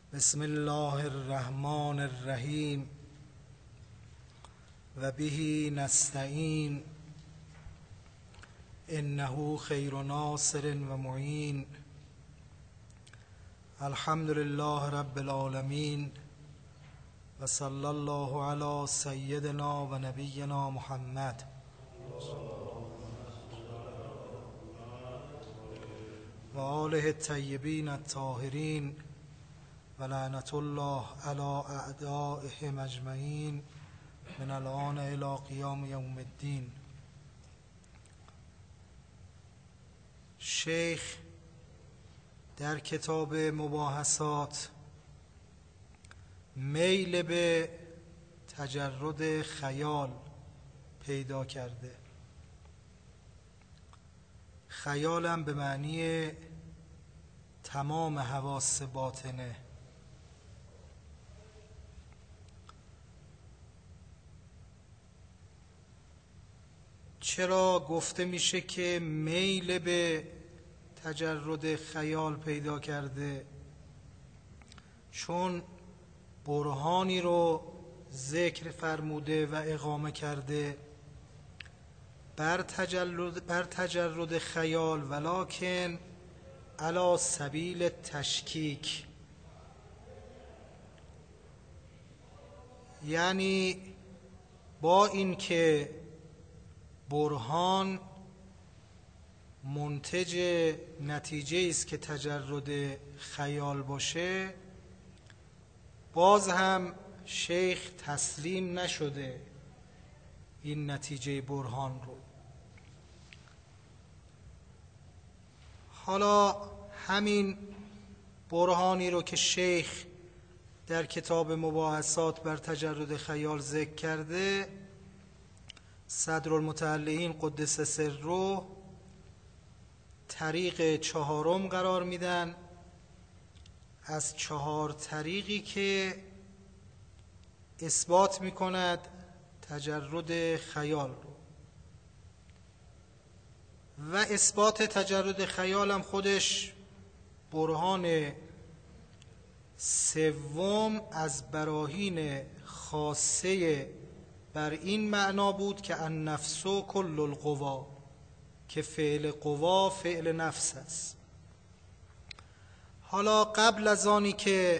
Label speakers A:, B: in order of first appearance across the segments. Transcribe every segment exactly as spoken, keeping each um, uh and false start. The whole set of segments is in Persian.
A: بسم الله الرحمن الرحیم و به نستعین انه خیر ناصر و معین. الحمد لله رب العالمین و صلی الله علی سیدنا و نبینا محمد و آله الطیبین الطاهرین و لعنت الله علی اعدائهم اجمعین من الآن الی قیام یوم الدین. شیخ در کتاب مباحثات میل به تجرد خیال پیدا کرده. خیالم به معنی تمام حواس باطنه. چرا گفته میشه که میل به تجرد خیال پیدا کرده؟ چون برهانی رو ذکر فرموده و اقامه کرده بر تجرد, بر تجرد خیال، ولکن علی سبیل تشکیک، یعنی با این که برهان منتج نتیجه است که تجرد خیال باشه، باز هم شیخ تسلیم نشده این نتیجه برهان رو. حالا همین برهانی رو که شیخ در کتاب مباحثات بر تجرد خیال ذکر کرده، صدرالمتعلقین قدس سره طریق چهارم قرار میدن از چهار طریقی که اثبات میکند تجرد خیال رو. و اثبات تجرد خیال هم خودش برهان سوم از براهین خاصه بر این معنا بود که النفس کل القوا، که فعل قوا فعل نفس است. حالا قبل از آنی که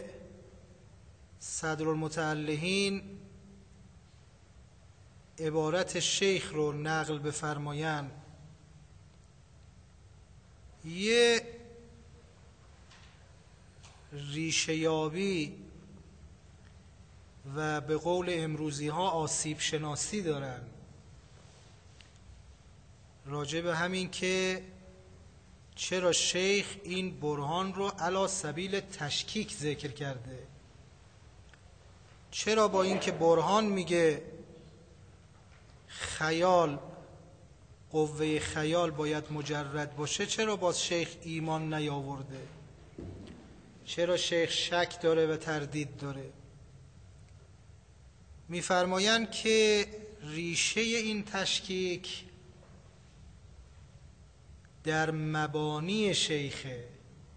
A: صدرالمتعلقین عبارت شیخ رو نقل بفرمایند، یه ریشه‌یابی و به قول امروزی ها آسیب شناسی دارن راجع به همین که چرا شیخ این برهان رو علی سبیل تشکیک ذکر کرده. چرا با این که برهان میگه خیال، قوه خیال باید مجرد باشه، چرا باز شیخ ایمان نیاورده؟ چرا شیخ شک داره و تردید داره؟ می‌فرمایند که ریشه این تشکیک در مبانی شیخه.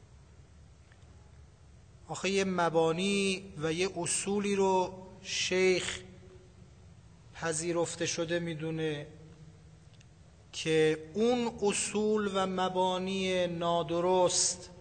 A: آخه یه مبانی و یه اصولی رو شیخ پذیرفته شده میدونه که اون اصول و مبانی نادرست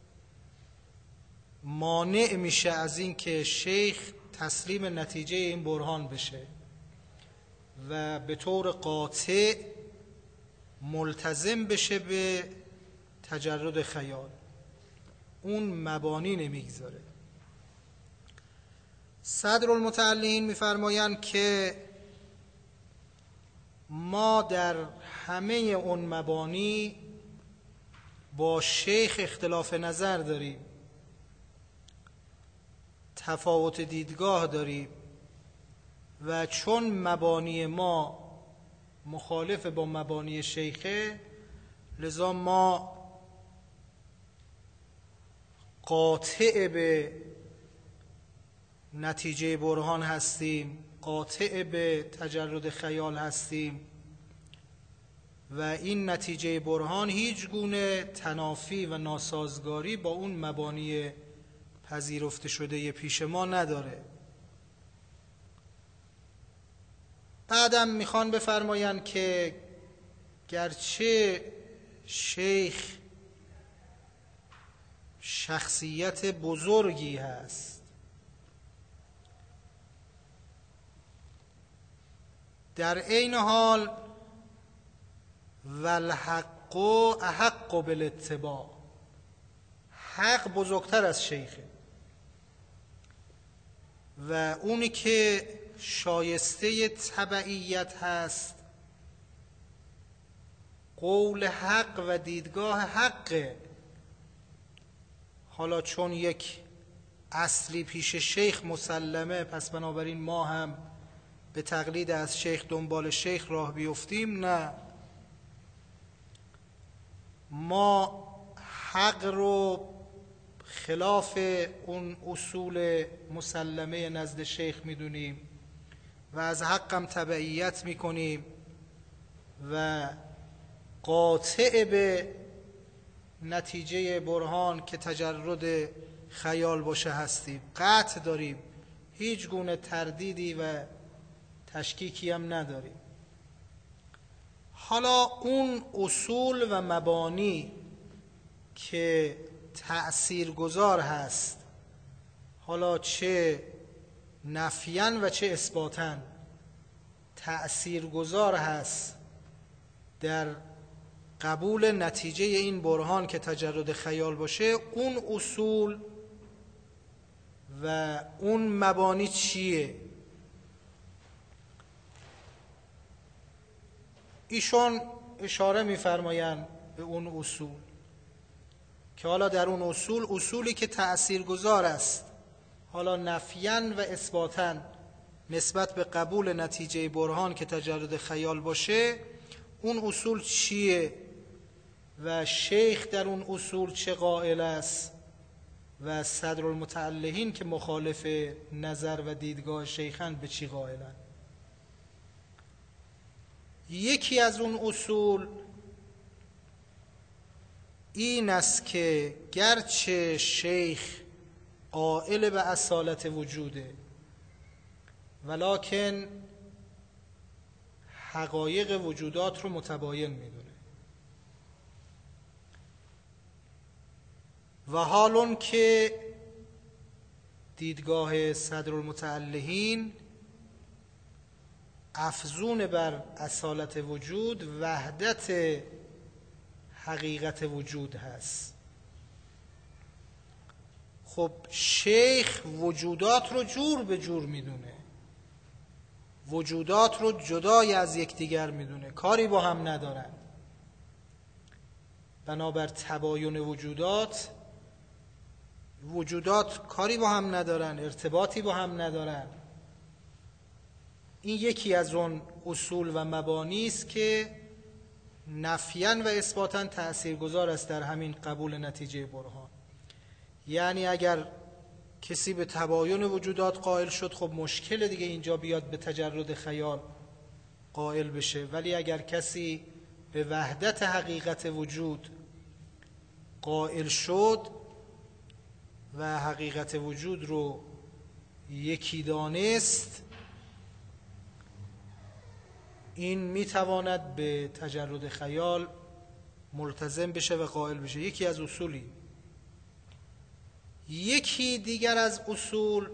A: مانع میشه از این که شیخ تسلیم نتیجه این برهان بشه و به طور قاطع ملتزم بشه به تجرد خیال. اون مبانی نمیگذاره. صدرالمتعلقین میفرمایند که ما در همه اون مبانی با شیخ اختلاف نظر داریم، تفاوت دیدگاه داریم و چون مبانی ما مخالف با مبانی شیخه، لذا ما قاطع به نتیجه برهان هستیم، قاطع به تجرد خیال هستیم و این نتیجه برهان هیچ گونه تنافی و ناسازگاری با اون مبانی پذیرفته شده پیش ما نداره. بعدم میخوان بفرمایند که گرچه شیخ شخصیت بزرگی هست، در عین حال والحق احق بالاتباع، حق بزرگتر از شیخه و اونی که شایسته تبعیت هست قول حق و دیدگاه حقه. حالا چون یک اصلی پیش شیخ مسلمه، پس بنابراین ما هم به تقلید از شیخ دنبال شیخ راه بیفتیم؟ نه، ما حق رو خلاف اون اصول مسلمه نزد شیخ میدونیم و از حقم تبعیت میکنیم و قاطع به نتیجه برهان که تجرد خیال باشه هستیم، قطع داریم، هیچ گونه تردیدی و تشکیکی هم نداریم. حالا اون اصول و مبانی که تأثیر گذار هست، حالا چه نفیاً و چه اثباتاً تأثیر گذار هست در قبول نتیجه این برهان که تجرد خیال باشه، اون اصول و اون مبانی چیه؟ ایشون اشاره می‌فرمایند به اون اصول که حالا در اون اصول، اصولی که تأثیرگذار است حالا نفیاً و اثباتاً نسبت به قبول نتیجه برهان که تجرد خیال باشه، اون اصول چیه و شیخ در اون اصول چه قائل است و صدرالمتعلهین که مخالف نظر و دیدگاه شیخند به چی قائلند. یکی از اون اصول این است که گرچه شیخ قائل به اصالت وجوده، ولکن حقایق وجودات رو متباین میدونه و حال اون که دیدگاه صدرالمتعلهین افزون بر اصالت وجود وحدت حقیقت وجود هست. خب شیخ وجودات رو جور به جور میدونه، وجودات رو جدای از یکدیگر میدونه، کاری با هم ندارن. بنابر تباین وجودات، وجودات کاری با هم ندارن، ارتباطی با هم ندارن. این یکی از اون اصول و مبانی است که نفیاً و اثباتاً تأثیرگذار است در همین قبول نتیجه برهان. یعنی اگر کسی به تباین وجودات قائل شد، خب مشکل دیگه اینجا بیاد به تجرد خیال قائل بشه، ولی اگر کسی به وحدت حقیقت وجود قائل شد و حقیقت وجود رو یکی دانست، این میتواند به تجرد خیال ملتزم بشه و قائل بشه. یکی از اصولی. یکی دیگر از اصول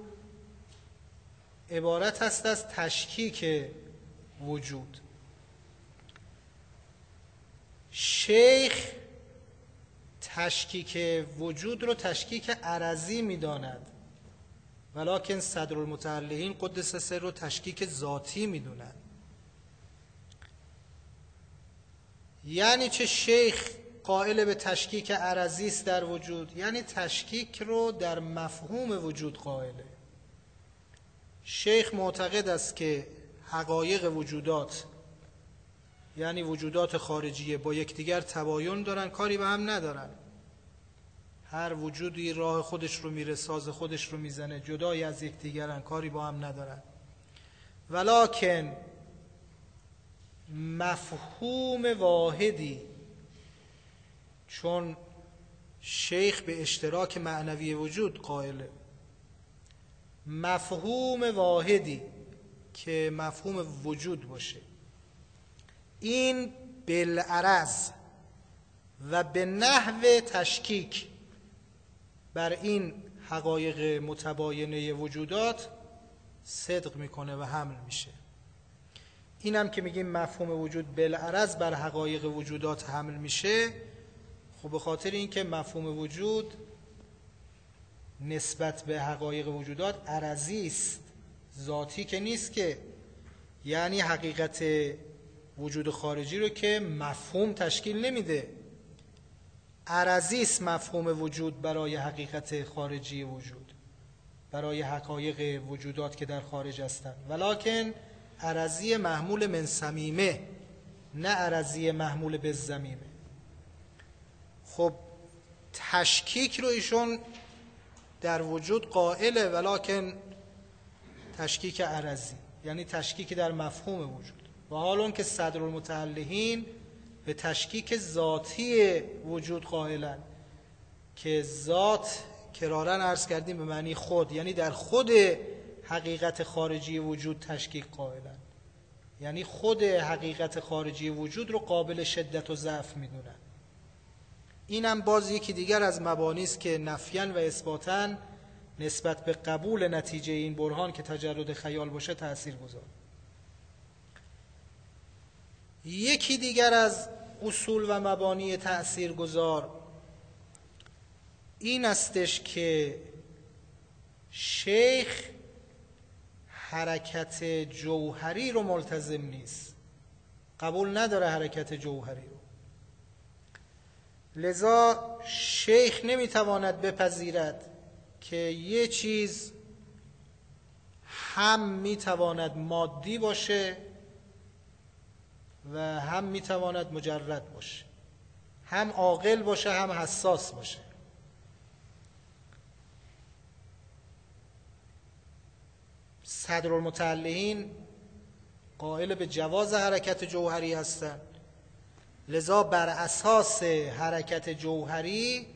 A: عبارت است از تشکیک وجود. شیخ تشکیک وجود رو تشکیک عرضی میداند، ولکن صدرالمتعلهین قدس سر رو تشکیک ذاتی میدونند. یعنی چه شیخ قائل به تشکیک عرضی است در وجود؟ یعنی تشکیک رو در مفهوم وجود قائله. شیخ معتقد است که حقایق وجودات، یعنی وجودات خارجیه، با یکدیگر تباین دارن، کاری به هم ندارن. هر وجودی راه خودش رو میره، ساز خودش رو میزنه، جدای از یکدیگرن، کاری با هم ندارن. ولکن مفهوم واحدی، چون شیخ به اشتراک معنوی وجود قائله. مفهوم واحدی که مفهوم وجود باشه، این بالعرض و به نحو تشکیک بر این حقایق متباینه وجودات صدق میکنه و حمل میشه. اینم که میگیم مفهوم وجود بالعرض بر حقایق وجودات حمل میشه، خب به خاطر اینکه مفهوم وجود نسبت به حقایق وجودات عرضی است، ذاتی که نیست، که یعنی حقیقت وجود خارجی رو که مفهوم تشکیل نمیده. عرضی است مفهوم وجود برای حقیقت خارجی وجود، برای حقایق وجودات که در خارج هستند، ولکن عرضی محمول من صمیمه، نه عرضی محمول به زمیمه. خب تشکیک رو ایشون در وجود قائله، ولکن تشکیک عرضی، یعنی تشکیک در مفهوم وجود. و حال اون که صدرالمتعلهین به تشکیک ذاتی وجود قائلن، که ذات کرارن عرض کردیم به معنی خود، یعنی در خود حقیقت خارجی وجود تشکیک قائلن، یعنی خود حقیقت خارجی وجود رو قابل شدت و ضعف میدونن. اینم باز یکی دیگر از مبانی است که نفیاً و اثباتاً نسبت به قبول نتیجه این برهان که تجرد خیال باشه تأثیر گذار. یکی دیگر از اصول و مبانی تأثیر گذار این استش که شیخ حرکت جوهری رو ملتزم نیست، قبول نداره حرکت جوهری رو. لذا شیخ نمیتواند بپذیرد که یه چیز هم میتواند مادی باشه و هم میتواند مجرد باشه، هم عاقل باشه هم حساس باشه. صدرالمتعلهین قائل به جواز حرکت جوهری هستند، لذا بر اساس حرکت جوهری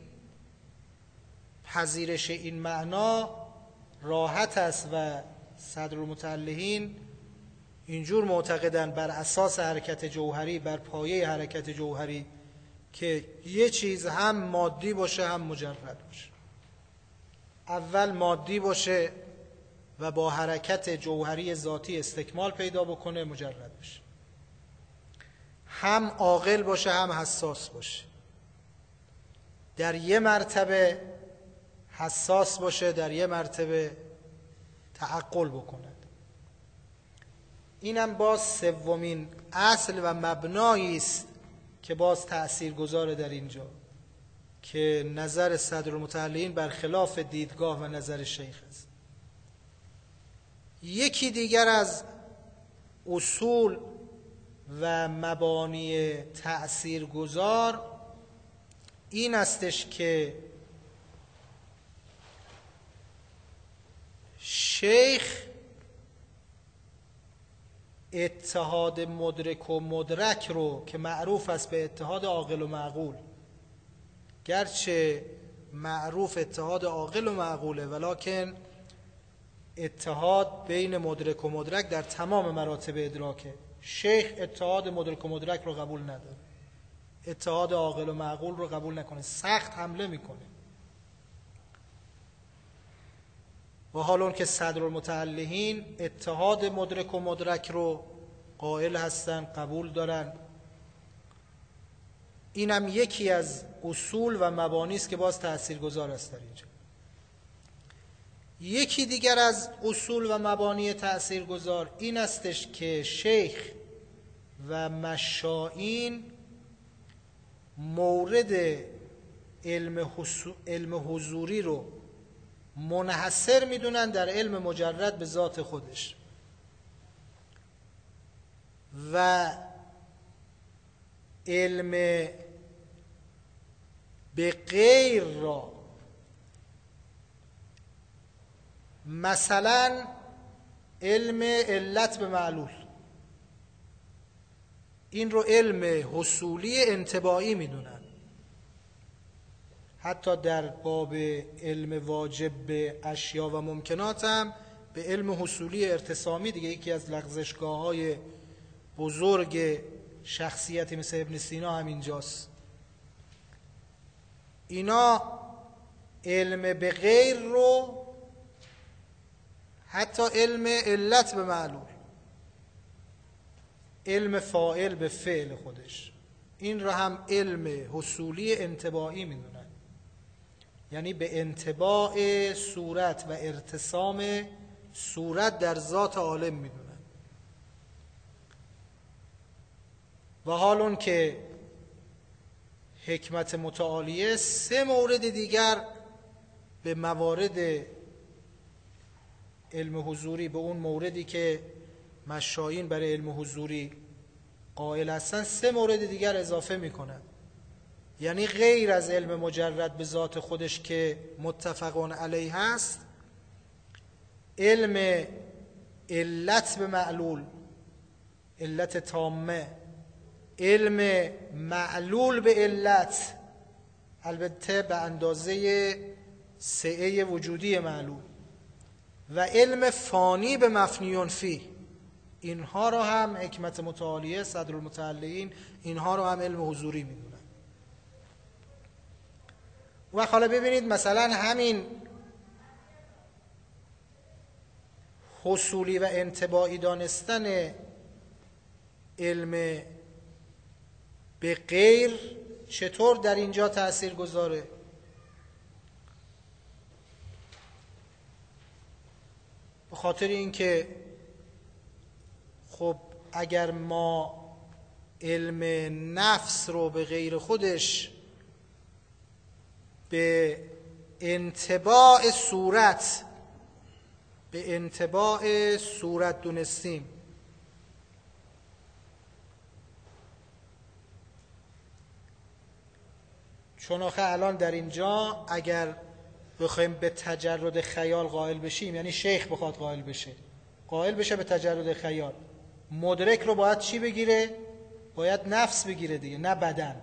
A: پذیرش این معنا راحت است و صدرالمتعلهین اینجور معتقدن بر اساس حرکت جوهری، بر پایه حرکت جوهری، که یه چیز هم مادی باشه هم مجرد باشه. اول مادی باشه و با حرکت جوهری ذاتی استکمال پیدا بکنه، مجرد باشه. هم عاقل باشه هم حساس باشه، در یه مرتبه حساس باشه، در یه مرتبه تعقل بکند. اینم باز سومین اصل و مبنایی است که باز تأثیر گذاره در اینجا، که نظر صدرالمتعلهین برخلاف دیدگاه و نظر شیخ است. یکی دیگر از اصول و مبانی تأثیر گذار این استش که شیخ اتحاد مدرک و مدرک رو که معروف است به اتحاد عاقل و معقول، گرچه معروف اتحاد عاقل و معقوله، ولکن اتحاد بین مدرک و مدرک در تمام مراتب ادراکه. شیخ اتحاد مدرک و مدرک رو قبول نداره، اتحاد عاقل و معقول رو قبول نکنه، سخت حمله میکنه. و حال اون که صدرالمتعلهین اتحاد مدرک و مدرک رو قائل هستن، قبول دارن. اینم یکی از اصول و مبانی است که باز تأثیرگذار است در اینجا. یکی دیگر از اصول و مبانی تأثیرگذار این استش که شیخ و مشائین مورد علم, علم حضوری رو منحصر میدونن در علم مجرد به ذات خودش و علم به غیر را، مثلا علم علت به معلول، این رو علم حصولی انطباعی میدونن. حتی در باب علم واجب به اشیا و ممکنات هم به علم حصولی ارتسامی دیگه، یکی از لغزشگاه‌های بزرگ شخصیتی مثل ابن سینا همینجاست. اینا علم به غیر رو، حتی علم علت به معلول، علم فاعل به فعل خودش، این را هم علم حصولی انطباعی میدونن، یعنی به انطباع صورت و ارتسام صورت در ذات عالم میدونن. و حال اون که حکمت متعالیه سه مورد دیگر به موارد علم حضوری، به اون موردی که مشایین برای علم حضوری قائل هستن، سه مورد دیگر اضافه میکنن. یعنی غیر از علم مجرد به ذات خودش که متفقون علیه هست، علم علت به معلول، علت تامه، علم معلول به علت، البته به اندازه سعه وجودی معلول، و علم فانی به مفنیون فی، اینها رو هم حکمت متعالیه صدرالمتعلقین اینها رو هم علم حضوری میدونن. و حالا ببینید مثلا همین حصولی و انطباعی دانستن علم به غیر چطور در اینجا تأثیر گذاره؟ به خاطر اینکه خب اگر ما علم نفس رو به غیر خودش به انطباع صورت به انطباع صورت دونستیم، چون آخه الان در اینجا اگر بخوایم به تجرد خیال قائل بشیم، یعنی شیخ بخواد قائل بشه قائل بشه به تجرد خیال، مدرک رو باید چی بگیره؟ باید نفس بگیره دیگه، نه بدن.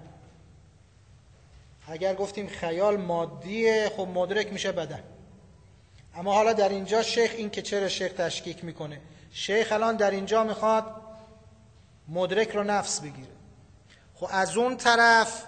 A: اگر گفتیم خیال مادیه، خب مدرک میشه بدن. اما حالا در اینجا شیخ، این که چرا شیخ تشکیک میکنه، شیخ الان در اینجا میخواد مدرک رو نفس بگیره. خب از اون طرف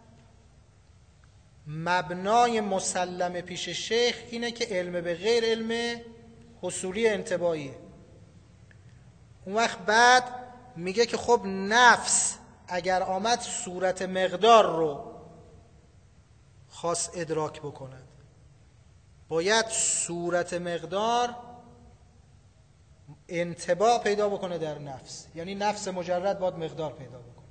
A: مبنای مسلم پیش شیخ اینه که علم به غیر علم حصولی انطباعیه. اون وقت بعد میگه که خب نفس اگر آمد صورت مقدار رو خاص ادراک بکند، باید صورت مقدار انطباع پیدا بکنه در نفس، یعنی نفس مجرد باید مقدار پیدا بکنه.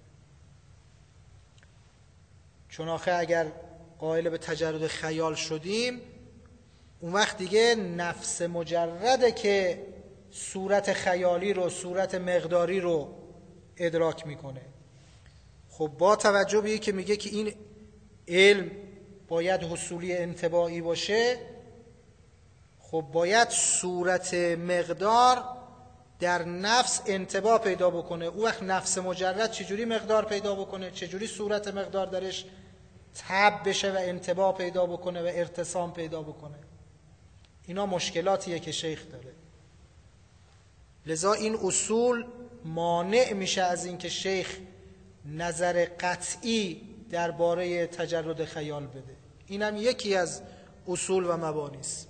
A: چون آخه اگر قائل به تجرد خیال شدیم، اون وقت دیگه نفس مجرده که صورت خیالی رو، صورت مقداری رو ادراک میکنه. خب با توجه به این که میگه که این علم باید حصولی انطباعی باشه، خب باید صورت مقدار در نفس انطباع پیدا بکنه. اون وقت نفس مجرد چجوری مقدار پیدا بکنه؟ چجوری صورت مقدار درش تب بشه و انطباع پیدا بکنه و ارتسام پیدا بکنه؟ اینا مشکلاتیه که شیخ داره. لذا این اصول مانع میشه از اینکه شیخ نظر قطعی درباره تجرد خیال بده. اینم یکی از اصول و مبانی است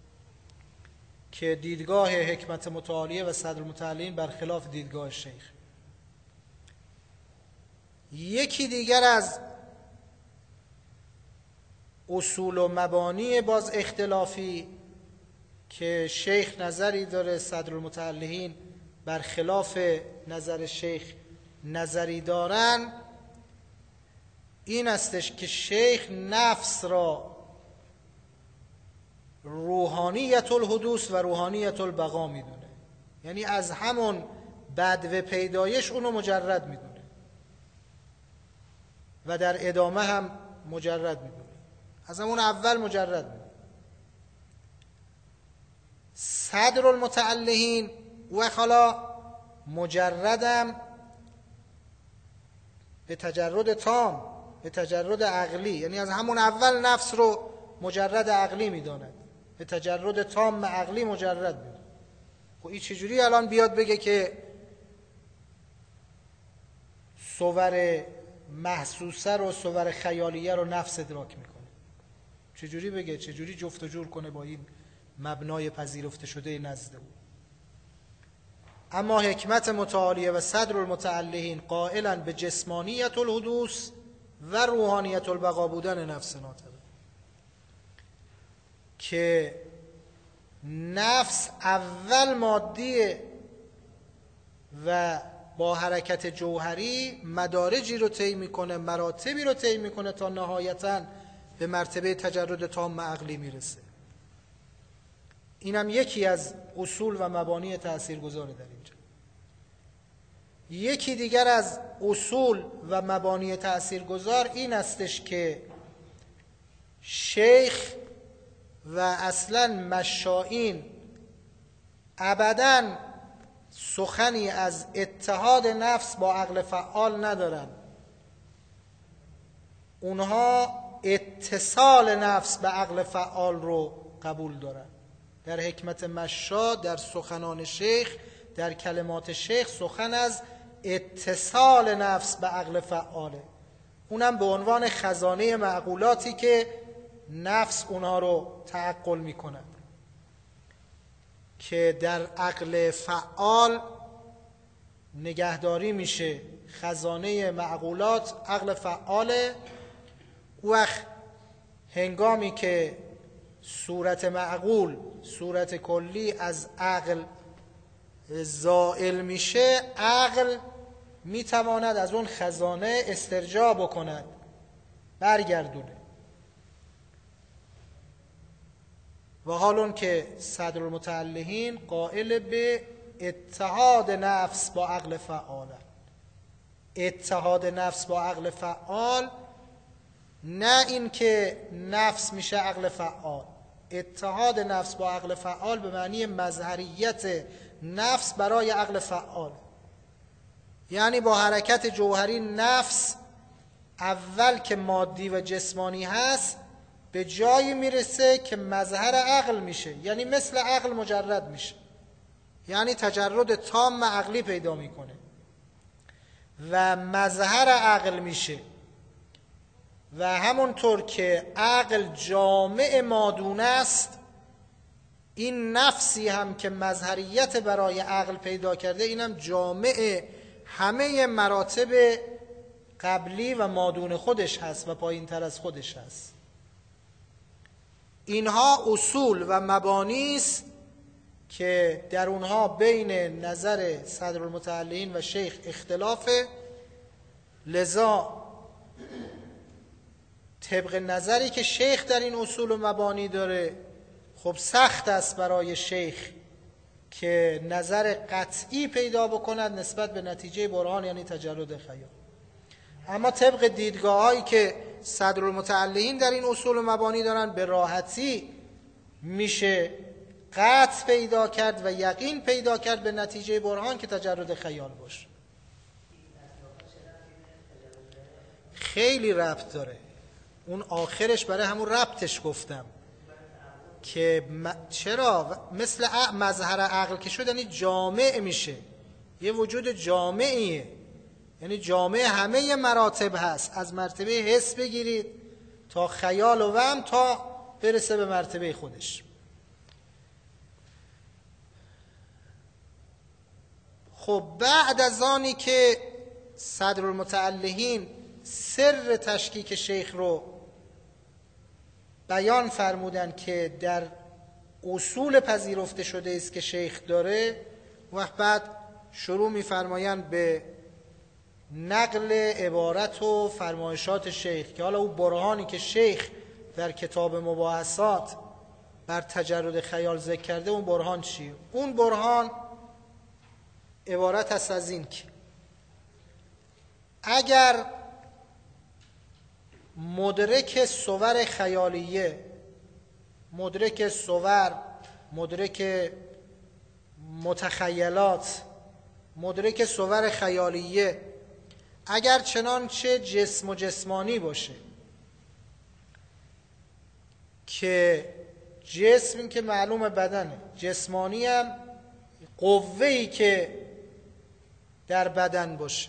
A: که دیدگاه حکمت متعالیه و صدرالمتعلقین برخلاف دیدگاه شیخ. یکی دیگر از اصول و مبانی باز اختلافی که شیخ نظری داره، صدرالمتعلقین برخلاف نظر شیخ نظری دارن، این استش که شیخ نفس را روحانیت الحدوث و روحانیت البقا میدونه، یعنی از همون بدو پیدایش اونو مجرد میدونه و در ادامه هم مجرد میدونه، از همون اول مجرد میدونه. صدرالمتعلقین و حالا مجردم به تجرد تام، به تجرد عقلی، یعنی از همون اول نفس رو مجرد عقلی میداند، به تجرد تام عقلی مجرد میداند. خب این چجوری الان بیاد بگه که صور محسوسه رو، صور خیالیه رو نفس ادراک میکنه؟ چجوری بگه؟ چجوری جفت و جور کنه با این مبنای پذیرفته شده نزد او؟ اما حکمت متعالیه و صدر المتعلهین قائلا به جسمانیت الحدوث و روحانیت البقا بودن نفس ناطقه، که نفس اول مادیه و با حرکت جوهری مدارجی رو طی میکنه، مراتبی رو طی میکنه تا نهایتاً به مرتبه تجرد تام عقلی میرسه. اینم یکی از اصول و مبانی تاثیرگذاره در اینجا. یکی دیگر از اصول و مبانی تاثیرگذار این استش که شیخ و اصلا مشائین ابداً سخنی از اتحاد نفس با عقل فعال ندارن. اونها اتصال نفس به عقل فعال رو قبول دارن. در حکمت مشا، در سخنان شیخ، در کلمات شیخ سخن از اتصال نفس به عقل فعاله، اونم به عنوان خزانه معقولاتی که نفس اونها رو تعقل میکنه، که در عقل فعال نگهداری میشه. خزانه معقولات عقل فعاله. وقت هنگامی که صورت معقول، صورت کلی از عقل زائل میشه، عقل میتواند از اون خزانه استرجاع بکند، برگردونه. و حال اون که صدر المتعلهین قائل به اتحاد نفس با عقل فعال. اتحاد نفس با عقل فعال، نه این که نفس میشه عقل فعال. اتحاد نفس با عقل فعال به معنی مظهریت نفس برای عقل فعال، یعنی با حرکت جوهری نفس اول که مادی و جسمانی هست به جایی میرسه که مظهر عقل میشه، یعنی مثل عقل مجرد میشه، یعنی تجرد تام عقلی پیدا میکنه و مظهر عقل میشه. و همونطور که عقل جامع مادون است، این نفسی هم که مظهریت برای عقل پیدا کرده، اینم جامع همه مراتب قبلی و مادون خودش هست و پایین تر از خودش هست. اینها اصول و مبانی است که در اونها بین نظر صدر المتعلهین و شیخ اختلافه. لذا طبق نظری که شیخ در این اصول و مبانی داره، خب سخت است برای شیخ که نظر قطعی پیدا بکند نسبت به نتیجه برهان، یعنی تجرد خیال. اما طبق دیدگاه‌هایی که صدر المتعلهین در این اصول و مبانی دارن، به راحتی میشه قطع پیدا کرد و یقین پیدا کرد به نتیجه برهان که تجرد خیال باشه. خیلی ربط داره. اون آخرش برای همون ربطش گفتم که چرا مثل مظهر عقل که شد، یعنی جامع میشه، یه وجود جامعیه، یعنی جامع همه مراتب هست، از مرتبه حس بگیرید تا خیال و وهم تا برسه به مرتبه خودش. خب بعد از آنی که صدر المتعلهین سر تشکیک شیخ رو بیان فرمودن که در اصول پذیرفته شده است که شیخ داره، وقت بعد شروع می‌فرمایند به نقل عبارت و فرمایشات شیخ که حالا اون برهانی که شیخ در کتاب مباحثات بر تجرد خیال ذکر کرده، اون برهان چیه؟ اون برهان عبارت است از این که اگر مدرک صور خیالیه، مدرک صور، مدرک متخیلات، مدرک صور خیالیه اگر چنانچه جسم و جسمانی باشه که جسم که معلوم بدنه، جسمانی هم قوه‌ای که در بدن باشه،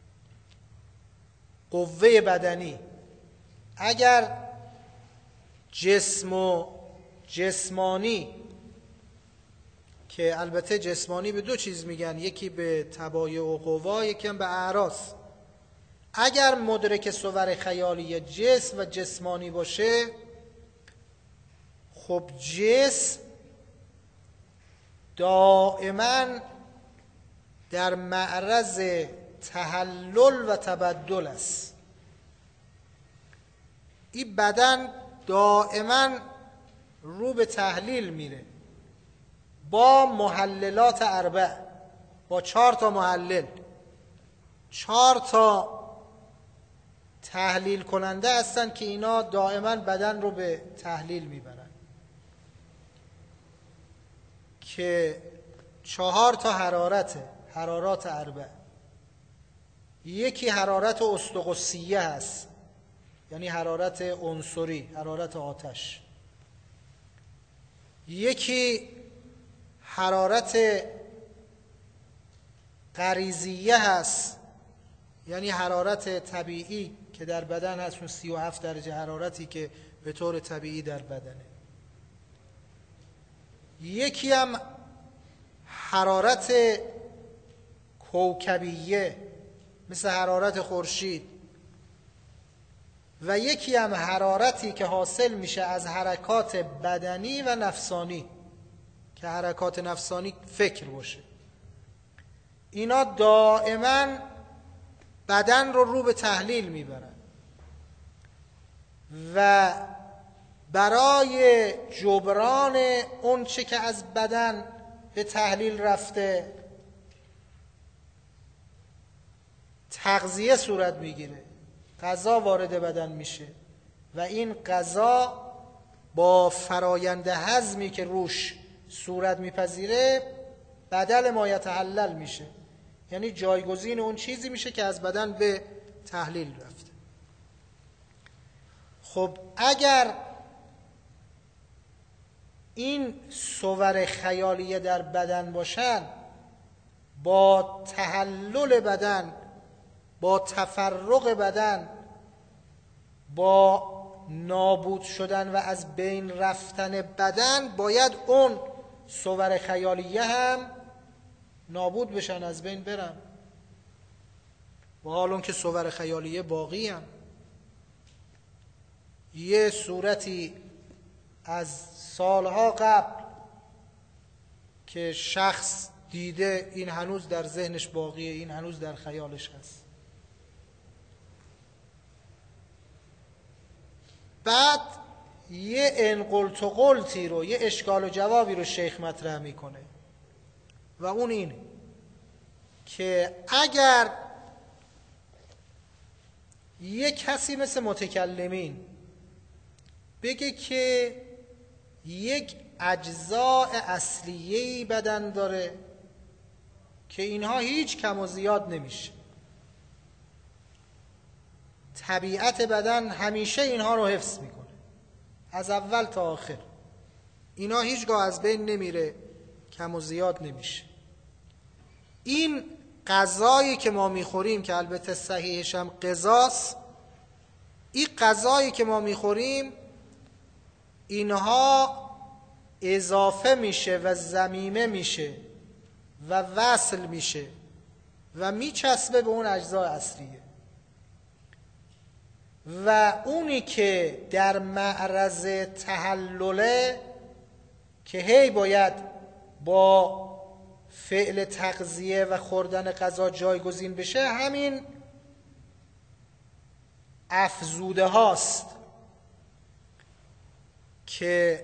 A: قوه بدنی. اگر جسم و جسمانی، که البته جسمانی به دو چیز میگن، یکی به تبایع و قوا، یکی هم به اعراض. اگر مدرک صور خیالی جسم و جسمانی باشه، خب جسم دائما در معرض تحلل و تبدل است. این بدن دائما رو به تحلیل میره با محللات اربع، با چهار تا محلل، چهار تا تحلیل کننده هستن که اینا دائما بدن رو به تحلیل میبرن، که چهار تا حرارته، حرارات اربع. یکی حرارت استقصیه هست، یعنی حرارت عنصری، حرارت آتش. یکی حرارت غریزیه هست، یعنی حرارت طبیعی که در بدن هست، اون سی و هفت درجه حرارتی که به طور طبیعی در بدنه. یکی هم حرارت کوکبیه مثل حرارت خورشید، و یکی هم حرارتی که حاصل میشه از حرکات بدنی و نفسانی، که حرکات نفسانی فکر باشه. اینا دائما بدن رو رو به تحلیل میبرن و برای جبران اون چه که از بدن به تحلیل رفته تغذیه صورت میگیره، غذا وارد بدن میشه و این غذا با فرایند هضمی که روش صورت میپذیره بدل ما یتحلل میشه، یعنی جایگزین اون چیزی میشه که از بدن به تحلیل رفته. خب اگر این صور خیالیه در بدن باشن، با تحلل بدن، با تفرق بدن، با نابود شدن و از بین رفتن بدن، باید اون صور خیالیه هم نابود بشن، از بین برن، و حال اون که صور خیالیه باقی هم. یه صورتی از سالها قبل که شخص دیده، این هنوز در ذهنش باقیه، این هنوز در خیالش هست. بعد یه انقلت و قلتی رو، یه اشکال و جوابی رو شیخ مطرح میکنه و اون اینه که اگر یه کسی مثل متکلمین بگه که یک اجزاء اصلیه‌ای بدن داره که اینها هیچ کم و زیاد نمیشه، طبیعت بدن همیشه اینها رو حفظ میکنه از اول تا آخر، اینا هیچگاه از بین نمیره، کم و زیاد نمیشه. این غذایی که ما میخوریم که البته صحیحش هم غذاست، این غذایی که ما میخوریم اینها اضافه میشه و ضمیمه میشه و وصل میشه و میچسبه به اون اجزای اصلیه، و اونی که در معرض تحلله که هی باید با فعل تغذیه و خوردن غذا جایگزین بشه، همین افزوده هاست که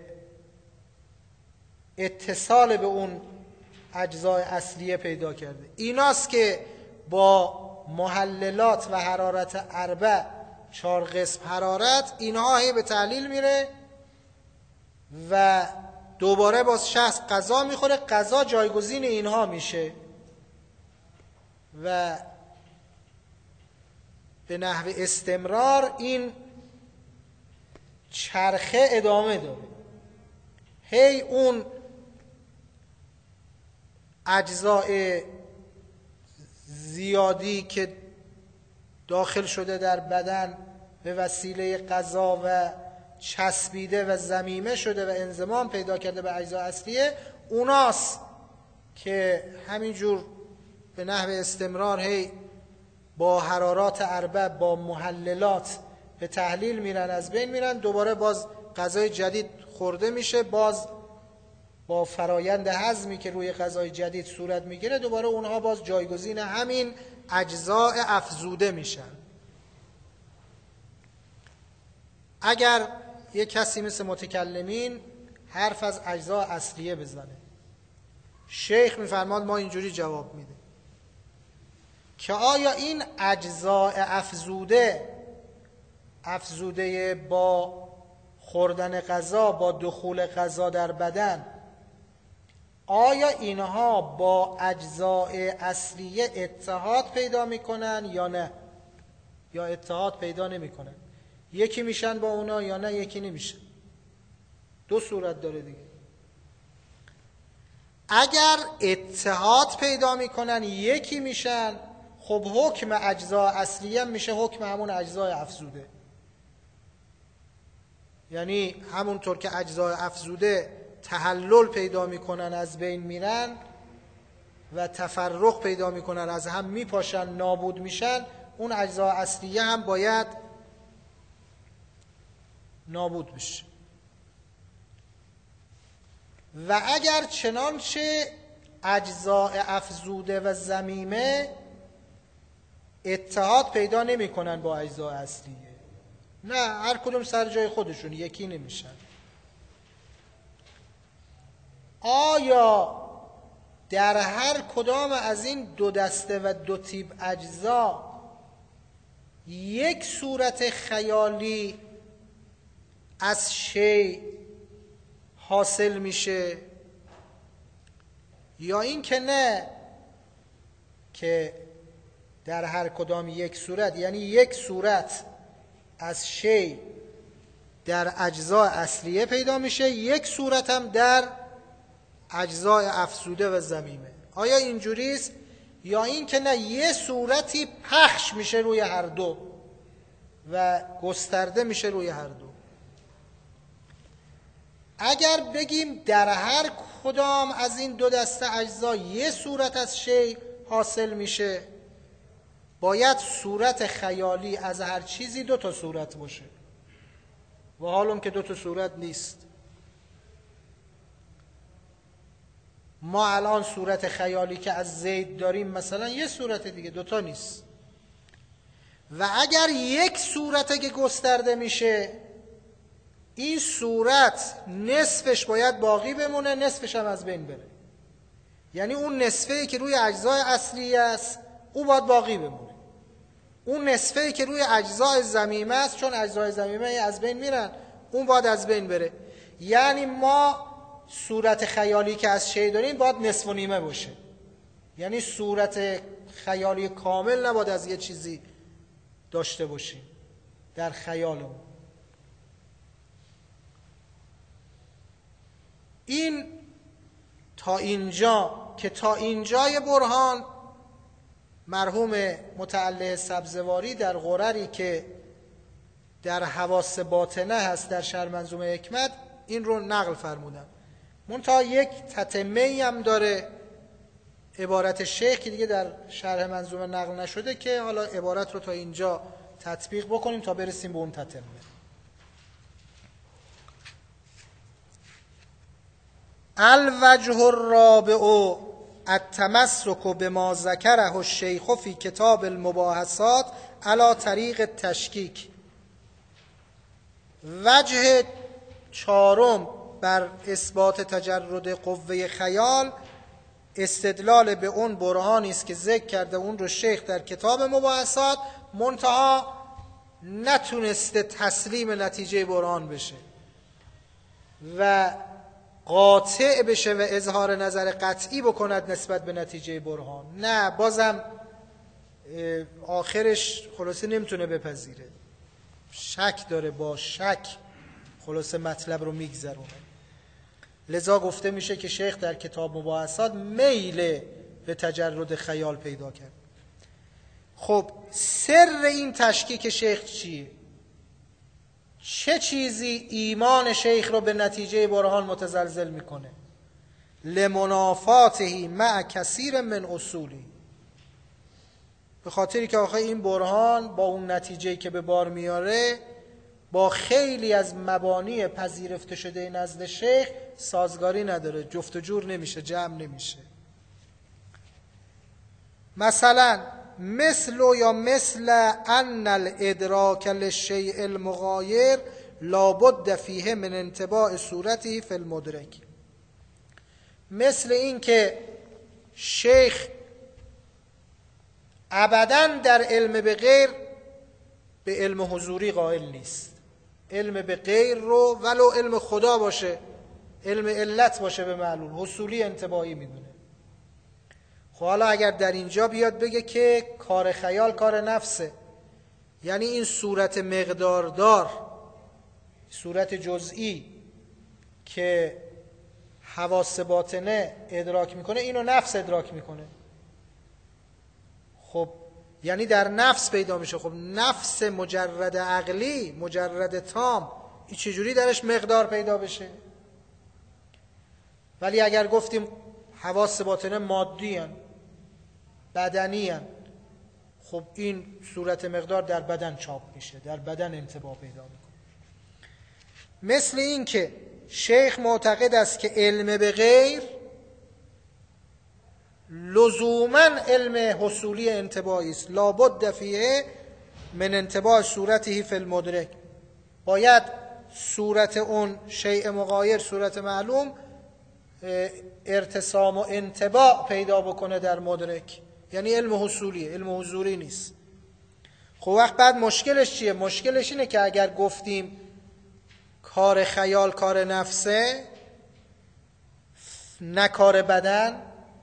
A: اتصال به اون اجزای اصلیه پیدا کرده. ایناست که با محللات و حرارت اربع، چهار قسم حرارت، اینها هی به تحلیل میره و دوباره باز شخص غذا میخوره، غذا جایگزین اینها میشه و به نحو استمرار این چرخه ادامه داره، هی اون اجزاء زیادی که داخل شده در بدن به وسیله غذا و چسبیده و ضمیمه شده و انضمام پیدا کرده به اجزای اصلیه، اوناست که همینجور به نحو استمرار هی با حرارات اربع با محللات به تحلیل میرن، از بین میرن، دوباره باز غذای جدید خورده میشه، باز با فرایند هضمی که روی غذای جدید صورت میگیره دوباره اونها باز جایگزین همین اجزاء افزوده میشن. اگر یک کسی مثل متکلمین حرف از اجزاء اصلیه بزنه، شیخ میفرماد ما اینجوری جواب میده که آیا این اجزاء افزوده افزوده با خوردن غذا، با دخول غذا در بدن، آیا اینها با اجزاء اصلیه اتحاد پیدا میکنن یا نه، یا اتحاد پیدا نمیکنن؟ یکی میشن با اونا یا نه یکی نمیشن؟ دو صورت داره دیگه. اگر اتحاد پیدا میکنن یکی میشن، خب حکم اجزاء اصلیه میشه حکم همون اجزاء افزوده. یعنی همونطور که اجزاء افزوده تحلل پیدا میکنن از بین میرن و تفرق پیدا میکنن از هم میپاشن نابود میشن، اون اجزاء اصلیه هم باید نابود بشه. و اگر چنانچه اجزاء افزوده و ضمیمه اتحاد پیدا نمی کنن با اجزاء اصلیه، نه، هر کدوم سر جای خودشون یکی نمیشن، آیا در هر کدام از این دو دسته و دو تیپ اجزا یک صورت خیالی از شی حاصل میشه یا این که نه، که در هر کدام یک صورت، یعنی یک صورت از شی در اجزای اصلیه پیدا میشه، یک صورت هم در اجزای افزوده و ضمیمه. آیا اینجوریست یا این که نه، یه صورتی پخش میشه روی هر دو و گسترده میشه روی هر دو؟ اگر بگیم در هر کدام از این دو دسته اجزا یه صورت از شی حاصل میشه، باید صورت خیالی از هر چیزی دو تا صورت باشه، و حالم که دو تا صورت نیست. ما الان صورت خیالی که از زید داریم مثلا یه صورت دیگه، دوتا نیست. و اگر یک صورت که گسترده میشه، این صورت نصفش باید باقی بمونه، نصفش هم از بین بره. یعنی اون نصفه‌ای که روی اجزای اصلی است او باید باقی بمونه، اون نصفه‌ای که روی اجزای ضمیمه است، چون اجزای ضمیمه از بین میرن، اون باید از بین بره. یعنی ما صورت خیالی که از شی داریم باید نصف و نیمه باشه، یعنی صورت خیالی کامل نباید از یه چیزی داشته باشیم در خیالمون. این تا اینجا که تا اینجای برهان مرحوم متعلق سبزواری در غرری که در حواس باطنه هست در شرح منظومه حکمت این رو نقل فرمودن. منتها یک تتمه‌ای هم داره عبارت شیخ که دیگه در شرح منظومه نقل نشده، که حالا عبارت رو تا اینجا تطبیق بکنیم تا برسیم به اون تتمه. الوجه الرابع التمسک بما ذکره الشیخ فی کتاب المباحثات علی طریق التشکیک. وجه چهارم بر اثبات تجرد قوه خیال استدلال به اون برهانی است که ذکر کرده اون رو شیخ در کتاب مباحثات، منتها نتونسته تسلیم نتیجه برهان بشه و قاطع بشه و اظهار نظر قطعی بکند نسبت به نتیجه برهان. نه، بازم آخرش خلاصه نمیتونه بپذیره، شک داره، با شک خلاصه مطلب رو میگذرونه. لذا گفته میشه که شیخ در کتاب مباحثات میل به تجرد خیال پیدا کرد. خب سر این تشکیک شیخ چیه؟ چه چیزی ایمان شیخ رو به نتیجه برهان متزلزل میکنه؟ لمنافاته مع کثیر من اصولی، به خاطری که آخه این برهان با اون نتیجه‌ای که به بار میاره با خیلی از مبانی پذیرفته شده نزد شیخ سازگاری نداره، جفت و جور نمیشه، جمع نمیشه. مثلا مثل یا مثل ان الادراک للشیء المغایر لابد فیه من انطباع صورتی فی المدرک، مثل این که شیخ ابداً در علم به غیر به علم حضوری قائل نیست. علم به غیر رو ولو علم خدا باشه، علم علت باشه به معلول، حصولی انطباعی میدونه. خب حالا اگر در اینجا بیاد بگه که کار خیال کار نفسه، یعنی این صورت مقداردار، صورت جزئی که حواس باطنه ادراک میکنه اینو نفس ادراک میکنه، خب یعنی در نفس پیدا میشه. خب نفس مجرد عقلی، مجرد تام، این چجوری درش مقدار پیدا بشه؟ ولی اگر گفتیم حواس باطنه مادی هن، بدنی هن، خب این صورت مقدار در بدن چاپ میشه، در بدن انطباع پیدا میکنه. مثل این که شیخ معتقد است که علم به غیر لزوما علم حصولی انطباعی است، لابد فیه من انطباع صورته فی المدرک، باید صورت اون شیء مغایر، صورت معلوم، ارتسام و انطباع پیدا بکنه در مدرک، یعنی علم حصولی، علم حضوری نیست. خب وقت بعد مشکلش چیه؟ مشکلش اینه که اگر گفتیم کار خیال کار نفسه نه کار بدن،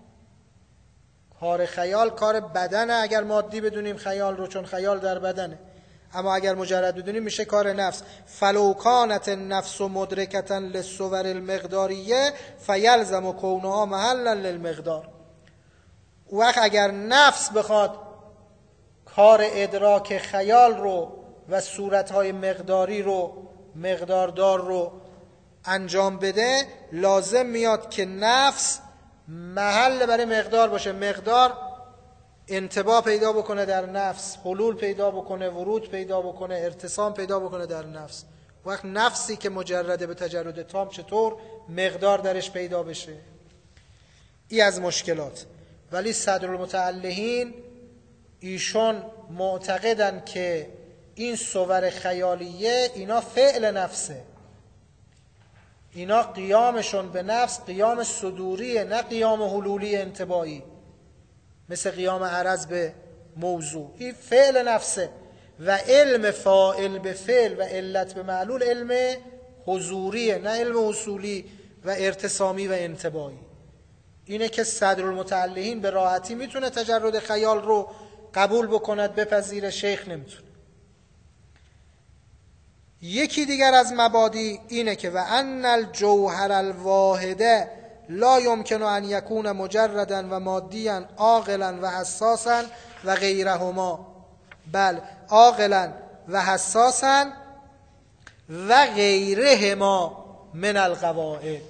A: کار خیال کار بدنه اگر مادی بدونیم خیال رو، چون خیال در بدنه، اما اگر مجرد بدونیم میشه کار نفس. فلو کانت النفس مدرکتا للصور المقداریه فیلزم کونها محلا للمقدار. وقت اگر نفس بخواد کار ادراک خیال رو و صورتهای مقداری رو، مقداردار رو انجام بده، لازم میاد که نفس محل برای مقدار باشه، مقدار انطباع پیدا بکنه در نفس، حلول پیدا بکنه، ورود پیدا بکنه، ارتسام پیدا بکنه در نفس. وقت نفسی که مجرده به تجرد تام چطور مقدار درش پیدا بشه؟ ای از مشکلات. ولی صدرالمتعلهین ایشون معتقدن که این صور خیالیه اینا فعل نفسه، اینا قیامشون به نفس قیام صدوریه، نه قیام حلولی انطباعی مثل قیام عرض به موضوع. این فعل نفسه و علم فاعل به فعل و علت به معلول علم حضوریه، نه علم اصولی و ارتسامی و انطباعی. اینه که صدرالمتعلهین به راحتی میتونه تجرد خیال رو قبول بکند، بپذیره، شیخ نمیتونه. یکی دیگر از مبادی اینه که و ان الجوهر الواحده لا یمکن ان یکون مجردا و مادیا عاقلا و حساسا و غیرهما، بل عاقلا و حساسا و غیرهما من القواعد.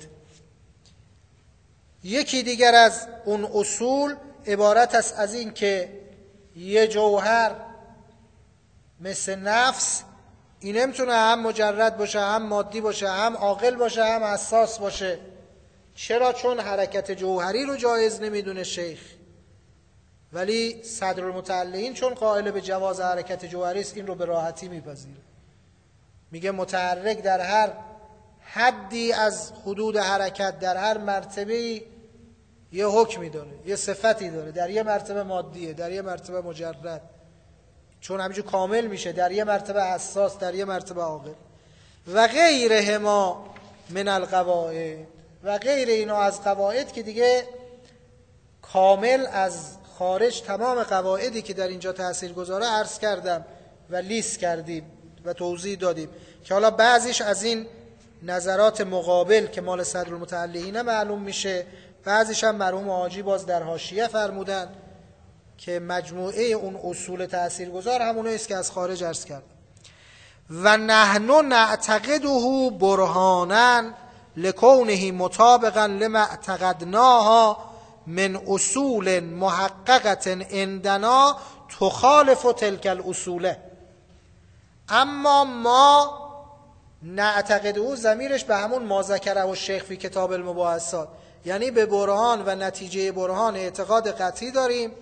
A: یکی دیگر از اون اصول عبارت است از این که یه جوهر مثل نفس این نمیتونه هم مجرد باشه، هم مادی باشه، هم عاقل باشه، هم حساس باشه. چرا؟ چون حرکت جوهری رو جایز نمیدونه شیخ، ولی صدرالمتعلهین چون قائل به جواز حرکت جوهری است این رو به راحتی میپذیره. میگه متحرک در هر حدی از حدود حرکت، در هر مرتبه‌ای یه حکمی داره، یه صفتی داره، در یه مرتبه مادیه، در یه مرتبه مجرد، چون همینجور کامل میشه، در یه مرتبه حساس، در یه مرتبه عاقل. و غیرهما من القواعد، و غیر اینا از قواعد که دیگه کامل از خارج تمام قواعدی که در اینجا تاثیرگذاره عرض کردم و لیست کردیم و توضیح دادیم که حالا بعضیش از این نظرات مقابل که مال صدرالمتعلقین معلوم میشه، بعضیش هم مرحوم حاجی باز در حاشیه فرمودن که مجموعه اون اصول تاثیرگذار همونه است که از خارج عرض کردم. و نحن نعتقده برهانا لکونه مطابقا لما اعتقدناها من اصول محققت عندنا تخالف تلک الاصول. اما ما نعتقده ضمیرش به همون ما ذکره و شیخ فی کتاب المباحثات، یعنی به برهان و نتیجه برهان اعتقاد قطعی داریم.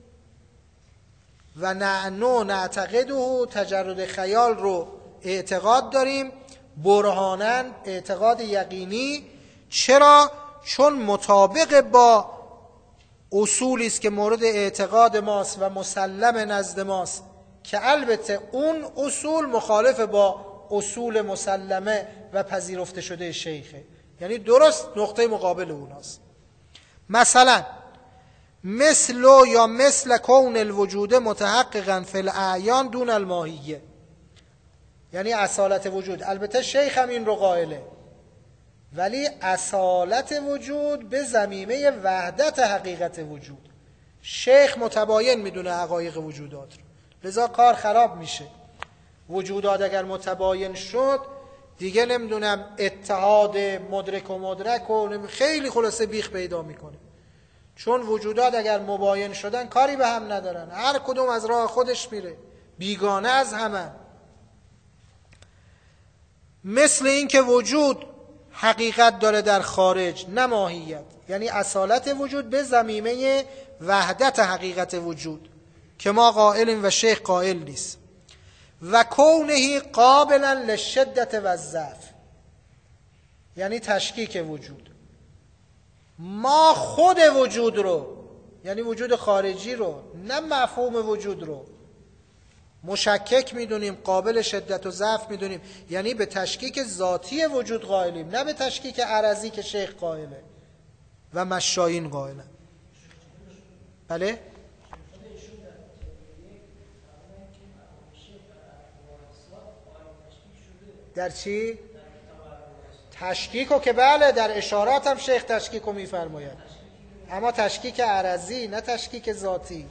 A: و نعنو نعتقده تجرد خیال رو اعتقاد داریم، برهانن اعتقاد یقینی. چرا؟ چون مطابق با اصولی است که مورد اعتقاد ماست و مسلم نزد ماست، که البته اون اصول مخالف با اصول مسلمه و پذیرفته شده شیخه، یعنی درست نقطه مقابل اوناست. مثلا مثل یا مثل کون الوجود متحققا فی الاعیان دون الماهیه، یعنی اصالت وجود. البته شیخ هم این رو قائله، ولی اصالت وجود به ضمیمه وحدت حقیقت وجود. شیخ متباین میدونه حقایق وجودات رو، لذا کار خراب میشه. وجودات اگر متباین شد دیگه نمیدونم اتحاد مدرک و مدرک و خیلی خلاصه بیخ پیدا میکنه، چون وجودات اگر مباین شدن کاری به هم ندارن، هر کدوم از راه خودش میره، بیگانه از همه. مثل این که وجود حقیقت داره در خارج نه ماهیت، یعنی اصالت وجود به ضمیمه وحدت حقیقت وجود که ما قائلیم و شیخ قائل نیست. و کونه قابلا للشدت و الضعف، یعنی تشکیک وجود. ما خود وجود رو، یعنی وجود خارجی رو، نه مفهوم وجود رو، مشکک میدونیم، قابل شدت و ضعف میدونیم، یعنی به تشکیک ذاتی وجود قائلیم، نه به تشکیک عرضی که شیخ قائله و مشایین قائله. بله؟ در چی؟ تشکیکو که بله، در اشارات هم شیخ تشکیکو میفرماید، اما تشکیک عرضی نه تشکیک ذاتی.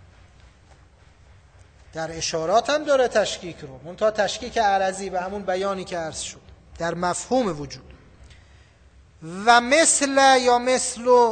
A: در اشارات هم داره تشکیک رو، منتها تشکیک عرضی به همون بیانی که عرض شد در مفهوم وجود. و مثل یا مثل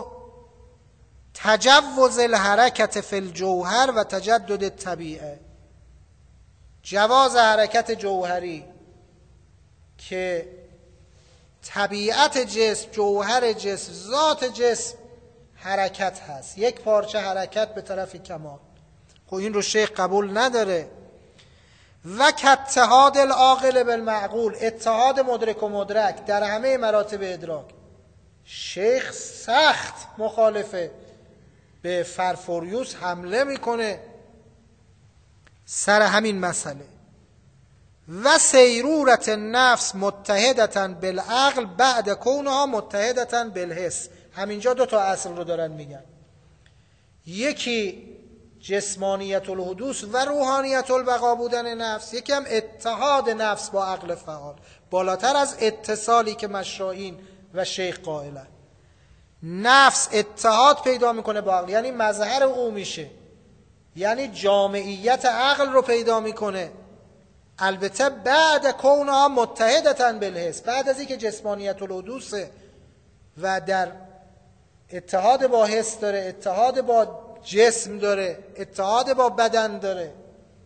A: تجوز الحرکت فی الجوهر و تجدد الطبیعه، جواز حرکت جوهری که طبیعت جسم، جوهر جسم، ذات جسم حرکت هست، یک پارچه حرکت به طرف کمال. خب این رو شیخ قبول نداره. و کاتحاد العاقل بالمعقول، اتحاد مدرک و مدرک در همه مراتب ادراک. شیخ سخت مخالفه، به فرفوریوس حمله میکنه سر همین مسئله. و سیرورت نفس متحدتا بالعقل بعد کونها متحدتا بالحس. همینجا دو تا اصل رو دارن میگن، یکی جسمانیت الحدوث و روحانیت البقا بودن نفس، یکی هم اتحاد نفس با عقل فعال، بالاتر از اتصالی که مشایین و شیخ قائلن. نفس اتحاد پیدا میکنه با عقل، یعنی مظهر او میشه، یعنی جامعیت عقل رو پیدا میکنه. البته بعد کونها متحدتن بالحس، بعد از اینکه جسمانیت الحدوث و در اتحاد با حس داره، اتحاد با جسم داره، اتحاد با بدن داره.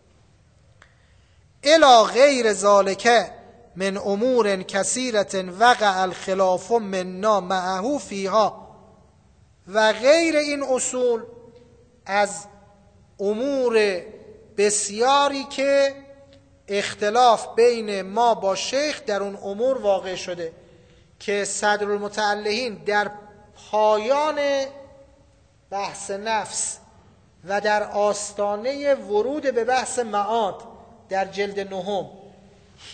A: الی غیر ذالک من امور کثیرة وقع الخلاف منا معه فیها، و غیر این اصول از امور بسیاری که اختلاف بین ما با شیخ در اون امور واقع شده، که صدرالمتعلقین در پایان بحث نفس و در آستانه ورود به بحث معاد در جلد نهم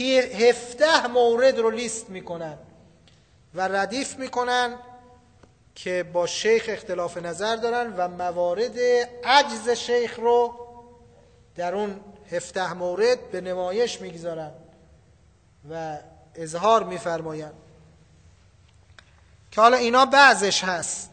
A: هفده مورد رو لیست میکنن و ردیف میکنن که با شیخ اختلاف نظر دارن و موارد عجز شیخ رو در اون هفده مورد به نمایش میگذارن و اظهار میفرماین که حالا اینا بعضش هست.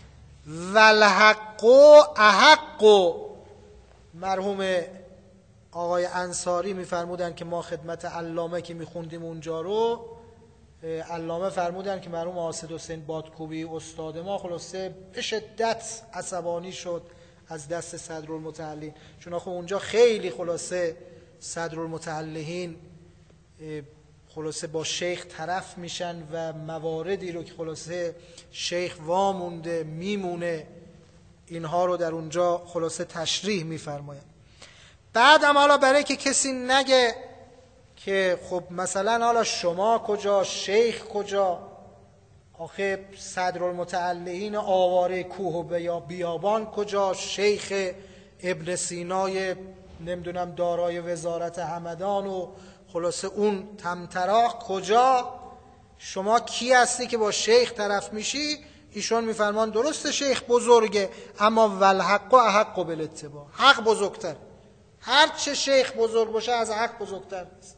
A: والحق احق. مرحوم آقای انصاری میفرمودن که ما خدمت علامه که میخوندیم اونجا رو، علامه فرمودن که مرحوم آصد حسین بادکوبی استاد ما خلاصه به شدت عصبانی شد از دست صدرالمتعلین، چون آخه اونجا خیلی خلاصه صدرالمتعلین خلاصه با شیخ طرف میشن و مواردی رو که خلاصه شیخ وامونده میمونه اینها رو در اونجا خلاصه تشریح میفرماید. بعدم حالا برای که کسی نگه که خب مثلا حالا شما کجا، شیخ کجا، آخه صدرالمتعلین آواره کوه و بیابان کجا، شیخ ابن سینای نمیدونم دارای وزارت همدان و خلاصه اون تمتراق کجا، شما کی هستی که با شیخ طرف میشی؟ ایشون میفرمان درسته شیخ بزرگه، اما والحق و احق بالاتباع، حق بزرگتر، هر چه شیخ بزرگ باشه از حق بزرگتر نیست.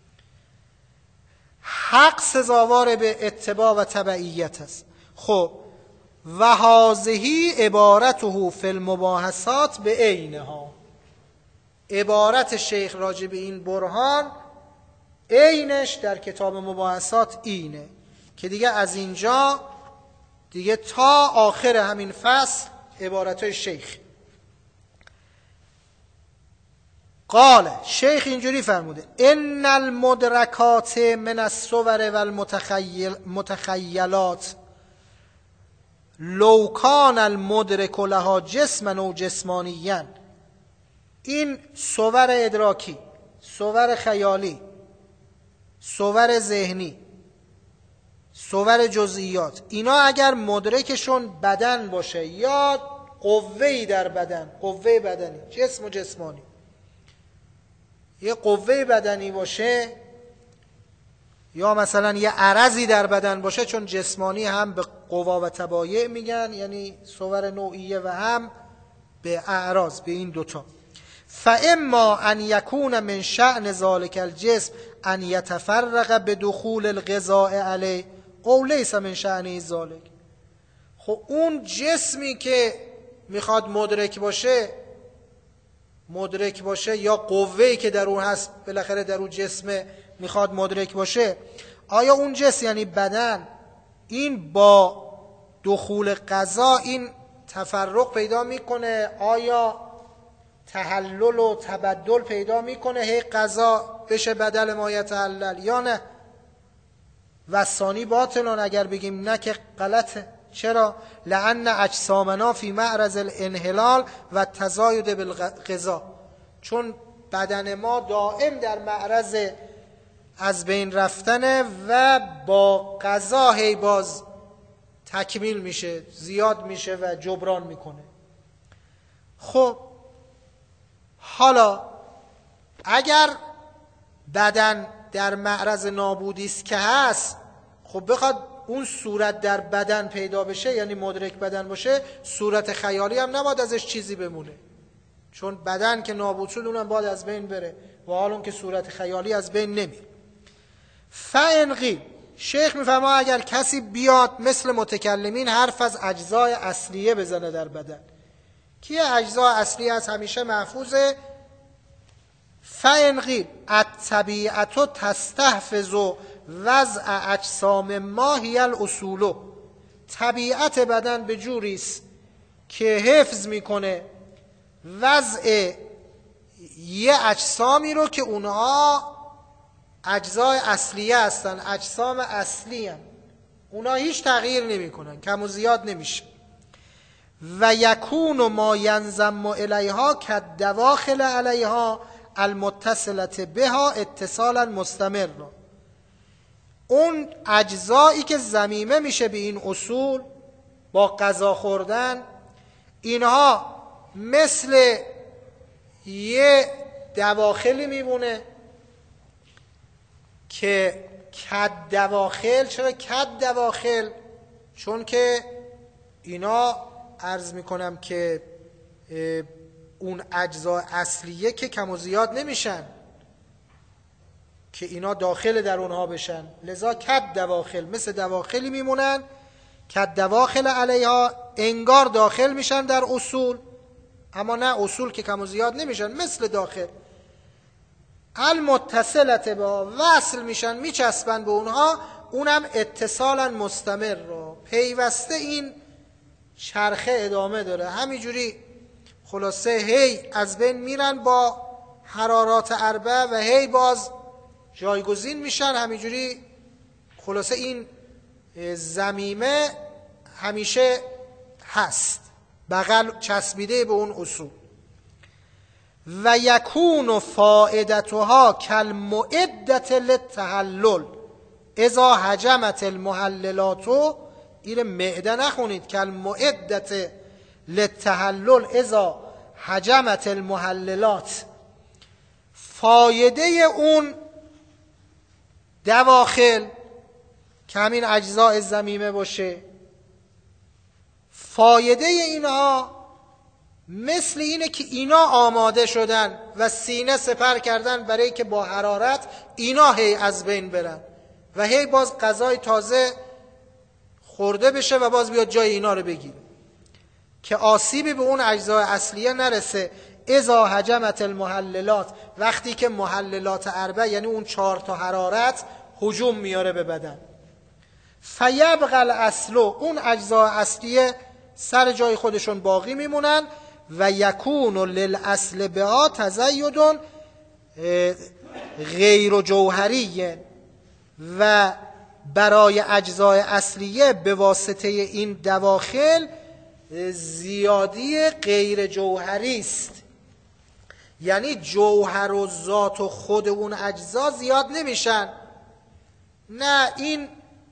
A: حق سزاوار به اتباع و تبعیت است. خب و هذه عبارته فی المباحثات به عینها، عبارت شیخ راجع به این برهان عینش در کتاب مباحثات اینه که دیگه از اینجا دیگه تا آخر همین فصل عبارتهای شیخ. قال شیخ اینجوری فرموده ان المدرکات من الصور والمتخیلات لو کان المدرک لها جسما و جسمانیا، این صور ادراکی، صور خیالی، صور ذهنی، صور جزئیات، اینا اگر مدرکشون بدن باشه یا قوه‌ای در بدن، قوه بدنی، جسم و جسمانی، یه قوه بدنی باشه یا مثلا یه عرضی در بدن باشه، چون جسمانی هم به قوا و تبایع میگن، یعنی صور نوعیه، و هم به اعراض، به این دوتا. فاما ان یکون من شأن ذلک الجسم ان یتفرق بدخول الغذاء علیه او لیس من شأن ذلک. خب اون جسمی که میخواد مدرک باشه، مدرک باشه یا قوه‌ای که در اون هست بالاخره در اون جسم میخواد مدرک باشه، آیا اون جسم یعنی بدن این با دخول غذا این تفرق پیدا میکنه؟ آیا تحلل و تبدل پیدا میکنه هی غذا بشه بدل ما یتحلل یا نه؟ و ثانی باطلون، اگر بگیم نه که غلطه. چرا؟ لأن اجسامنا فی معرض الانحلال و تزاید بالغذا، چون بدن ما دائم در معرض از بین رفتنه و با غذا هی باز تکمیل میشه، زیاد میشه و جبران میکنه. خب حالا اگر بدن در معرض نابودی است که هست، خب بخواد اون صورت در بدن پیدا بشه، یعنی مدرک بدن باشه، صورت خیالی هم نباید ازش چیزی بمونه، چون بدن که نابود شد اونم باید از بین بره، و حالا که صورت خیالی از بین نمیره. فإن قیل، شیخ میفرما اگر کسی بیاد مثل متکلمین حرف از اجزای اصلیه بزنه در بدن، که اجزای اصلی از همیشه محفوظه. فإن قیل الطبیعت تستحفظ وضع اجسام ما هی الاصول، طبیعت بدن به جوریست که حفظ میکنه وضع یه اجسامی رو که اونها اجزای اصلیه هستن، اجسام اصلی هستن، اونها هیچ تغییر نمی کنن، کم و زیاد نمیشه. و یکون ما ینضم الیها کالدواخل علیها المتصلة بها اتصالا مستمر، اون اجزایی که ضمیمه میشه به این اصول با غذا خوردن، اینها مثل یه دواخلی میمونه که کد دواخل. چرا کد دواخل؟ چون که اینا عرض میکنم که اون اجزا اصلیه که کم و زیاد نمیشن که اینا داخل در اونها بشن، لذا کد دواخل مثل دواخلی میمونن، کد دواخل علیها انگار داخل میشن در اصول، اما نه، اصول که کم و زیاد نمیشن، مثل داخل. المتصلت با وصل میشن، میچسبن به اونها، اونم اتصالا مستمر رو پیوسته این چرخه ادامه داره. همینجوری خلاصه هی از بین میرن با حرارات اربع و هی باز جایگزین میشن. همینجوری خلاصه این ضمیمه همیشه هست، بغل چسبیده به اون اصول. و یکون فائدتها کالمعدة للتحلل اذا هجمت المحللات، این معده نخونید، کالمعدة للتحلل اذا هجمت المحللات. فایده اون دواخل که همین اجزاء ضمیمه باشه، فایده اینها مثل اینه که اینا آماده شدن و سینه سپر کردن برای که با حرارت اینا هی از بین برن و هی باز غذای تازه خورده بشه و باز بیاد جای اینا رو بگیره که آسیبی به اون اجزای اصلیه نرسه. اذا هجمت المحللات، وقتی که محللات اربع یعنی اون چهار تا حرارت هجوم میاره به بدن. فیبقى الاصل، اون اجزای اصلیه سر جای خودشون باقی میمونن. و یکون للاصل بها تزید غیر جوهری، و برای اجزای اصلیه به واسطه این دواخل زیادی غیر جوهری است، یعنی جوهر و ذات و خود اون اجزا زیاد نمیشن، نه، این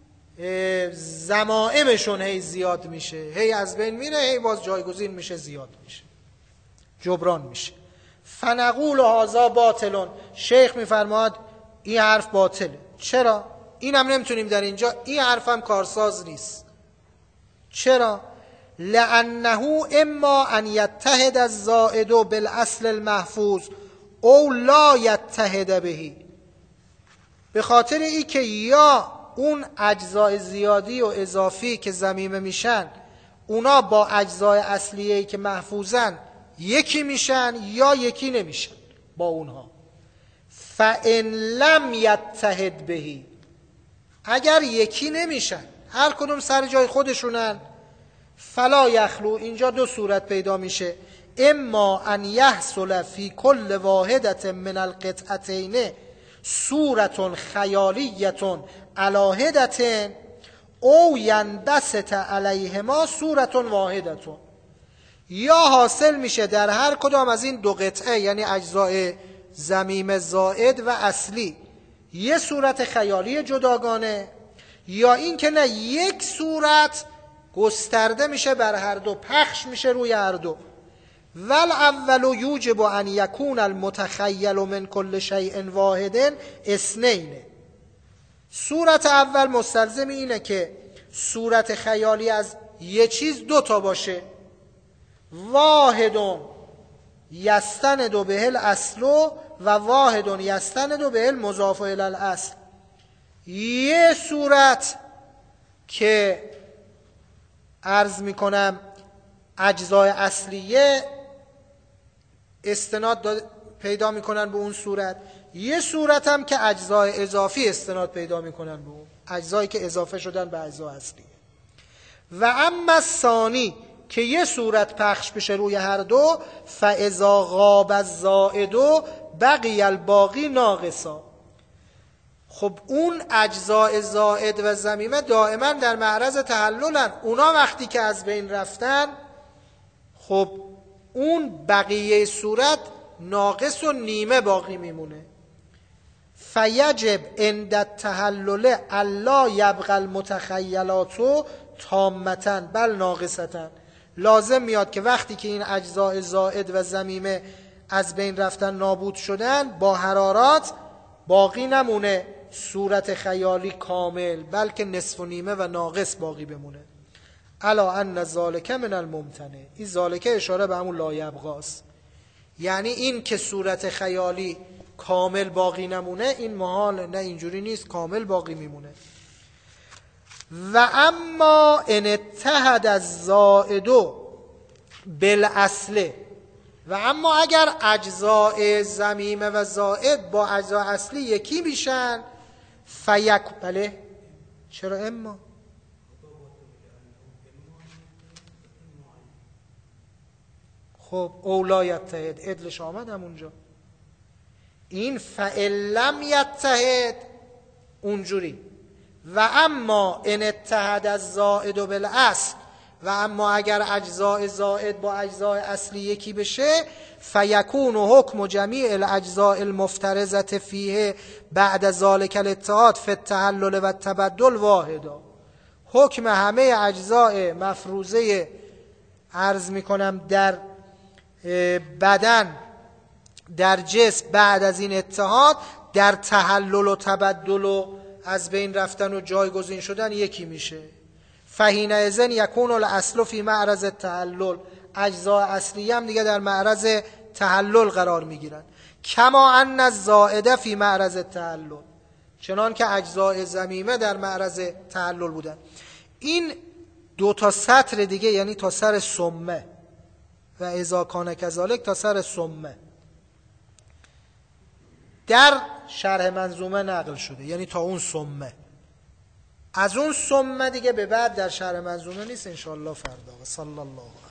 A: ضمائمشون هی زیاد میشه، هی از بین میره، هی باز جایگزین میشه، زیاد میشه، جبران میشه. فنقول هذا باطلون، شیخ میفرماد این حرف باطله. چرا؟ اینم نمیتونیم در اینجا، این حرف هم کارساز نیست. چرا؟ لانه اما ان یتحد الزائد بالاصل المحفوظ او لا یتحد بهی، به خاطر ای که یا اون اجزای زیادی و اضافی که ضمیمه میشن اونا با اجزای اصلیه‌ای که محفوظن یکی میشن یا یکی نمیشن با اونها. فان لم یتحد بهی، اگر یکی نمیشن، هر کدوم سر جای خودشونن، فلا یخلو، اینجا دو صورت پیدا میشه. اما ان یحصل فی کل واحدة من القطعتین صورت خیالیة علی حدة او ینبسط علیهما صورت واحدة، یا حاصل میشه در هر کدام از این دو قطعه یعنی اجزای ضمیم زائد و اصلی یه صورت خیالی جداگانه، یا این که نه، یک صورت گسترده میشه بر هر دو، پخش میشه روی هر دو. والاول یوجب ان یکون المتخیل من کل شیء واحد اثنین، صورت اول مستلزم اینه که صورت خیالی از یه چیز دو تا باشه. واحد یستند به الاصل و واحد یستند به المضاف الی الاصل، یه صورت که عرض میکنم اجزای اصلیه استناد پیدا میکنن به اون صورت، یه صورت هم که اجزای اضافی استناد پیدا میکنن به اون اجزایی که اضافه شدن به اجزای اصلیه. و اما الثانی، که یه صورت پخش بشه روی هر دو، فاذا غاب الزائد بقی الباقی ناقصا. خب اون اجزای زائد و ضمیمه دائما در معرض تحللن، اونا وقتی که از بین رفتن، خب اون بقیه صورت ناقص و نیمه باقی میمونه. فیجب عند التحلل الا یبقى المتخیلات تامتا بل ناقصتا، لازم میاد که وقتی که این اجزای زائد و ضمیمه از بین رفتن، نابود شدن، با حرارات باقی نمونه صورت خیالی کامل، بلکه نصف و نیمه و ناقص باقی بمونه. الا ان ذالک من الممتنع. این ذالک اشاره به همون لایبقاست، یعنی این که صورت خیالی کامل باقی نمونه این محال، نه اینجوری نیست، کامل باقی میمونه. و اما ان اتحد الزائد بالاصل، و اما اگر اجزاء ضمیمه و زائد با اجزاء اصلی یکی میشن فیک بله چرا اما؟ خب اولا یتحد ادلش آمد همونجا. این فعلم یتحد اونجوری. و اما ان اتحد الزائد بالاصل، و اما اگر اجزاء زائد با اجزاء اصلی یکی بشه فیکون حکم جمیع الاجزاء المفترضه فیه بعد ذلک الاتحاد فی التحلل و التبدل واحدا. حکم همه اجزاء مفروضه عرض میکنم در بدن در جسم بعد از این اتحاد در تحلل و تبدل و از بین رفتن و جایگزین شدن یکی میشه. فحینئذ یکون الاصل فی معرض التحلل، اجزاء اصلی هم دیگه در معرض تحلل قرار میگیرن. کما ان الزائده فی معرض التحلل، چنان که اجزاء ضمیمه در معرض تحلل بودن. این دو تا سطر دیگه یعنی تا سر ثمه و اذا کان کذالک تا سر ثمه در شرح منظومه نقل شده، یعنی تا اون ثمه. از اون ثمه دیگه به بعد در شرح منظومه نیست. انشاءالله فردا. صلی الله